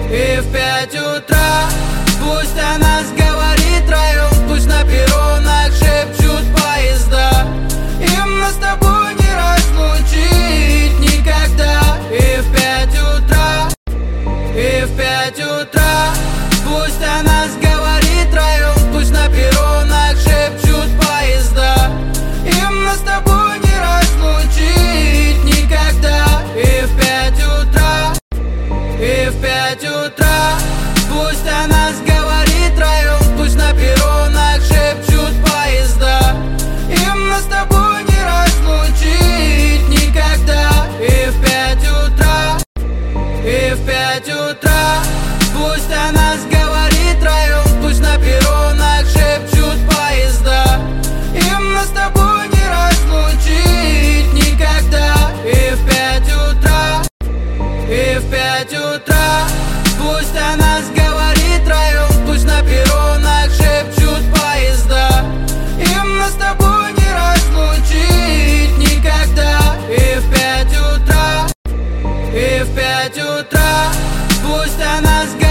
И в 5 утра пусть о нас говорит район, пусть на перронах шепчут поезда. Им нас с тобой не разлучить никогда. И в 5 утра, и в 5 утра пусть о нас говорит район, пусть на перронах шепчут поезда. Им нас с тобой не разлучить никогда. И в 5 утра, и в 5 утра пусть о нас говорит район, пусть на перронах шепчут поезда. Им нас с тобой не разлучить никогда. И в 5 утра, и в 5 утра пусть о нас говорит район, пусть на перронах шепчут поезда. Им нас с тобой не разлучить никогда. И в 5 утра, и в 5 утра пусть о нас говорит район, пусть на перронах шепчут поезда. Им нас с тобой не разлучить никогда. И в 5 утра, и в 5 утра пусть о нас говорит